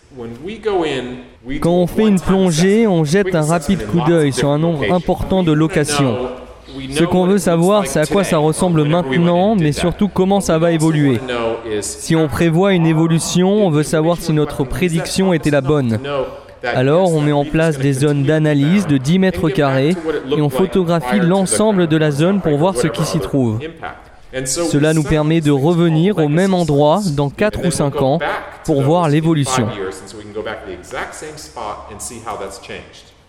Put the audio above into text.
Quand on fait une plongée, on jette un rapide coup d'œil sur un nombre important de locations. Ce qu'on veut savoir, c'est à quoi ça ressemble maintenant, mais surtout comment ça va évoluer. Si on prévoit une évolution, on veut savoir si notre prédiction était la bonne. Alors, on met en place des zones d'analyse de 10 mètres carrés et on photographie l'ensemble de la zone pour voir ce qui s'y trouve. Cela nous permet de revenir au même endroit dans 4 ou 5 ans pour voir l'évolution.